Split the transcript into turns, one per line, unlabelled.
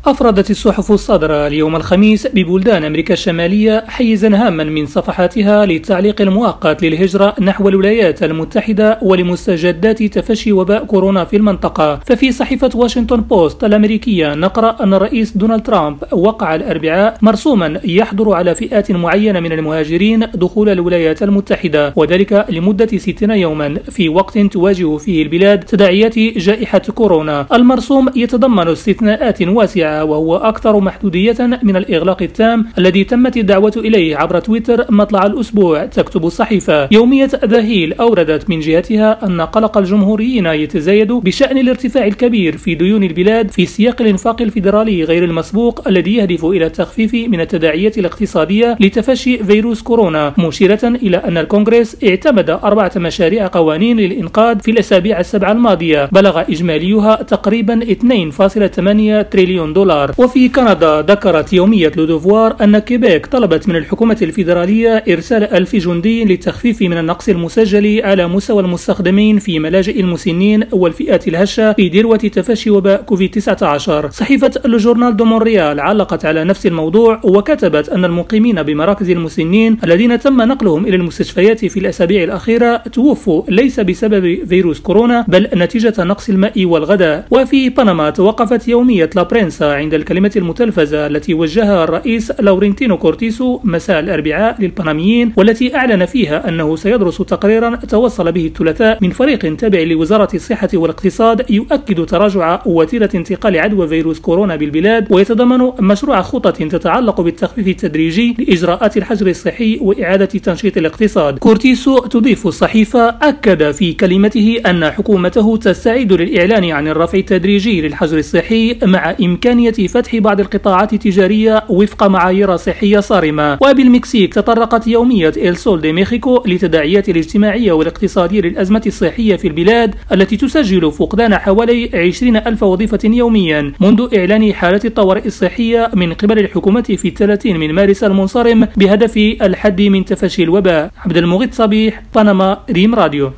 أفردت الصحف الصادرة اليوم الخميس ببلدان أمريكا الشمالية حيزا هاما من صفحاتها للتعليق المؤقت للهجرة نحو الولايات المتحدة ولمستجدات تفشي وباء كورونا في المنطقة. ففي صحيفة واشنطن بوست الأمريكية نقرأ أن الرئيس دونالد ترامب وقع الأربعاء مرسوما يحظر على فئات معينة من المهاجرين دخول الولايات المتحدة، وذلك لمدة 60 يوما في وقت تواجه فيه البلاد تداعيات جائحة كورونا. المرسوم يتضمن استثناءات واسعة وهو أكثر محدودية من الإغلاق التام الذي تمت الدعوة إليه عبر تويتر مطلع الأسبوع. تكتب الصحيفة: يومية ذا هيل أوردت من جهتها أن قلق الجمهوريين يتزايد بشأن الارتفاع الكبير في ديون البلاد في سياق الإنفاق الفيدرالي غير المسبوق الذي يهدف إلى التخفيف من التداعيات الاقتصادية لتفشي فيروس كورونا، مشيرة إلى أن الكونغرس اعتمد 4 مشاريع قوانين للإنقاذ في الأسابيع السبعة الماضية بلغ إجماليها تقريبا 2.8 تريليون دولار. وفي كندا ذكرت يومية لودوفوار أن كيبيك طلبت من الحكومة الفيدرالية إرسال 1000 جندي للتخفيف من النقص المسجل على مستوى المستخدمين في ملاجئ المسنين والفئات الهشة في ذروة تفشي وباء كوفيد-19. صحيفة الجورنال دو مونريال علقت على نفس الموضوع وكتبت أن المقيمين بمراكز المسنين الذين تم نقلهم إلى المستشفيات في الأسابيع الأخيرة توفوا ليس بسبب فيروس كورونا بل نتيجة نقص الماء والغذاء. وفي بنما توقفت يومية لا برينسا عند الكلمة المتلفزة التي وجهها الرئيس لورينتينو كورتيسو مساء الأربعاء للبناميين، والتي أعلن فيها أنه سيدرس تقريرا توصل به الثلاثاء من فريق تابع لوزارة الصحة والاقتصاد يؤكد تراجع وتيرة انتقال عدوى فيروس كورونا بالبلاد، ويتضمن مشروع خطة تتعلق بالتخفيف التدريجي لإجراءات الحجر الصحي وإعادة تنشيط الاقتصاد. كورتيسو تضيف الصحيفة أكد في كلمته أن حكومته تستعد للإعلان عن الرفع التدريجي للحجر الصحي مع إمكانية فتح بعض القطاعات التجارية وفق معايير صحية صارمة. وبالمكسيك تطرقت يومية إل سول دي مكسيكو لتداعيات الاجتماعية والاقتصادية للأزمة الصحية في البلاد التي تسجل فقدان حوالي 20,000 وظيفة يوميا منذ إعلان حالة الطوارئ الصحية من قبل الحكومة في 30 من مارس المنصرم بهدف الحد من تفشي الوباء. عبد المغيث صبيح، بنما، ريم راديو.